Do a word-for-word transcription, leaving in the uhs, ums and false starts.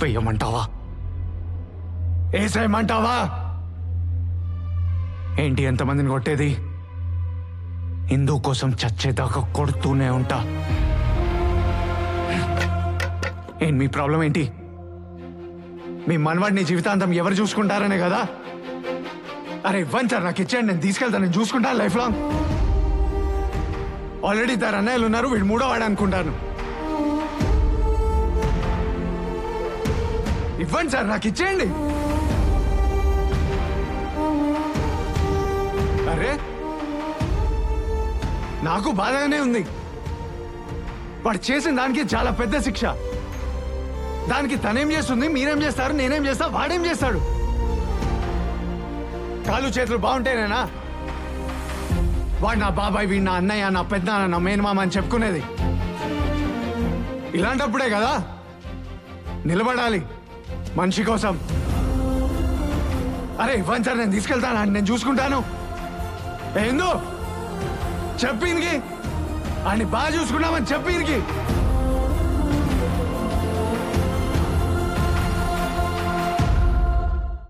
చంపేయమంటావా? ఏసేయమంటావా? ఏంటి ఎంతమందిని కొట్టేది? హిందూ కోసం చచ్చేదాకా కొడుతూనే ఉంటా. ఏంటి మీ ప్రాబ్లం ఏంటి? మీ మనవాడిని జీవితాంతం ఎవరు చూసుకుంటారనే కదా? అరే ఇవ్వండి సార్, నాకు ఇచ్చేయండి, నేను తీసుకెళ్తాను, నేను చూసుకుంటాను లైఫ్ లాంగ్. ఆల్రెడీ ఇద్దరు అన్నయ్యలు ఉన్నారు, వీడు మూడో వాడు అనుకుంటాను. ఇవ్వండి సార్, నాకు ఇచ్చేయండి. అరే నాకు బాధగానే ఉంది. వాడు చేసిన దానికి చాలా పెద్ద శిక్ష. దానికి తనేం చేస్తుంది, మీరేం చేస్తారు, నేనేం చేస్తా, వాడేం చేస్తాడు? కాళ్ళు చేతులు బాగుంటేనేనా వాడు నా బాబాయ్, వీడు నా అన్నయ్య, నా పెద్దనాన్న, నా మేనమామ అని చెప్పుకునేది? ఇలాంటప్పుడే కదా నిలబడాలి మనిషి కోసం. అరే ఇవ్వండి సార్, నేను తీసుకెళ్తాను, నేను చూసుకుంటాను. ఏందో చెప్పిందికి, అన్ని బాగా చూసుకున్నామని చెప్పిందికి